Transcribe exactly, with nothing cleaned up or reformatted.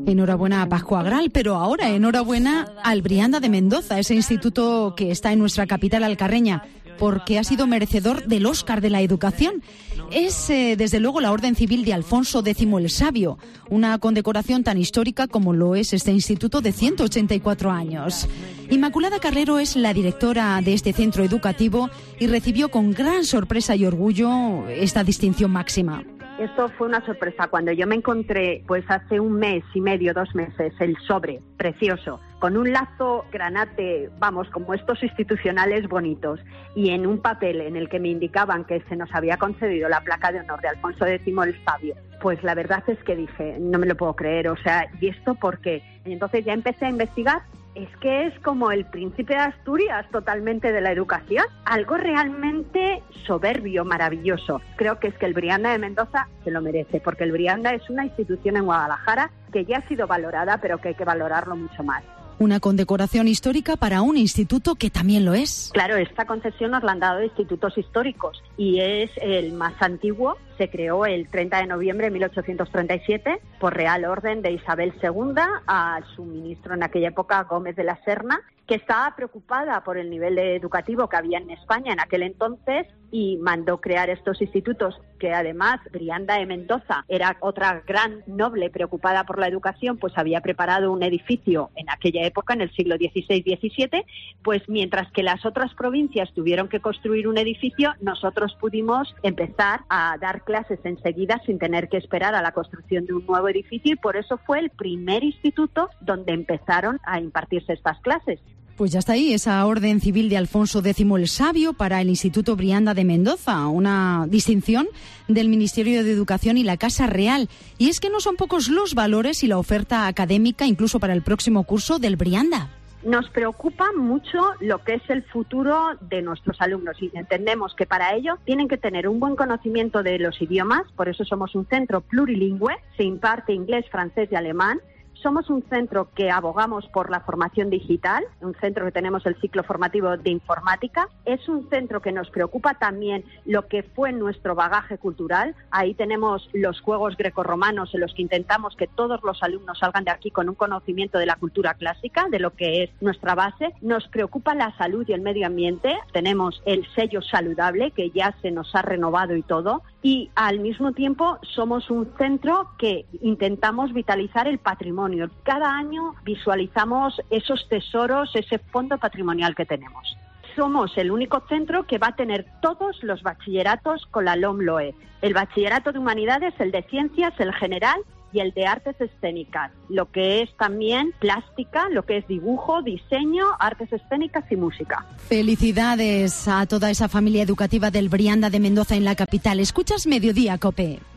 Enhorabuena a Pascua Agral, pero ahora enhorabuena al Brianda de Mendoza, ese instituto que está en nuestra capital alcarreña, porque ha sido merecedor del Óscar de la Educación. Es, eh, desde luego, la Orden Civil de Alfonso X el Sabio, una condecoración tan histórica como lo es este instituto de ciento ochenta y cuatro años. Inmaculada Carrero es la directora de este centro educativo y recibió con gran sorpresa y orgullo esta distinción máxima. Esto fue una sorpresa. Cuando yo me encontré, pues hace un mes y medio, dos meses, el sobre, precioso, con un lazo granate, vamos, como estos institucionales bonitos, y en un papel en el que me indicaban que se nos había concedido la placa de honor de Alfonso X el Sabio, pues la verdad es que dije, no me lo puedo creer, o sea, ¿y esto por qué? Y entonces ya empecé a investigar. Es que es como el príncipe de Asturias totalmente de la educación, algo realmente soberbio, maravilloso. Creo que es que el Brianda de Mendoza se lo merece, porque el Brianda es una institución en Guadalajara que ya ha sido valorada, pero que hay que valorarlo mucho más. Una condecoración histórica para un instituto que también lo es. Claro, esta concesión nos la han dado de institutos históricos y es el más antiguo. Se creó el treinta de noviembre de mil ochocientos treinta y siete por real orden de Isabel segunda a su ministro en aquella época, Gómez de la Serna, que estaba preocupada por el nivel educativo que había en España en aquel entonces y mandó crear estos institutos, que además Brianda de Mendoza era otra gran noble preocupada por la educación, pues había preparado un edificio en aquella época, en el siglo dieciséis diecisiete, pues mientras que las otras provincias tuvieron que construir un edificio, nosotros pudimos empezar a dar clases enseguida sin tener que esperar a la construcción de un nuevo edificio, y por eso fue el primer instituto donde empezaron a impartirse estas clases. Pues ya está ahí, esa Orden Civil de Alfonso X el Sabio para el Instituto Brianda de Mendoza, una distinción del Ministerio de Educación y la Casa Real. Y es que no son pocos los valores y la oferta académica, incluso para el próximo curso del Brianda. Nos preocupa mucho lo que es el futuro de nuestros alumnos y entendemos que para ello tienen que tener un buen conocimiento de los idiomas, por eso somos un centro plurilingüe, se imparte inglés, francés y alemán. Somos un centro que abogamos por la formación digital, un centro que tenemos el ciclo formativo de informática. Es un centro que nos preocupa también lo que fue nuestro bagaje cultural. Ahí tenemos los juegos grecorromanos en los que intentamos que todos los alumnos salgan de aquí con un conocimiento de la cultura clásica, de lo que es nuestra base. Nos preocupa la salud y el medio ambiente. Tenemos el sello saludable que ya se nos ha renovado y todo. Y al mismo tiempo somos un centro que intentamos vitalizar el patrimonio. Cada año visualizamos esos tesoros, ese fondo patrimonial que tenemos. Somos el único centro que va a tener todos los bachilleratos con la LOMLOE. El bachillerato de humanidades, el de ciencias, el general y el de artes escénicas, lo que es también plástica, lo que es dibujo, diseño, artes escénicas y música. Felicidades a toda esa familia educativa del Brianda de Mendoza en la capital. Escuchas Mediodía, COPE.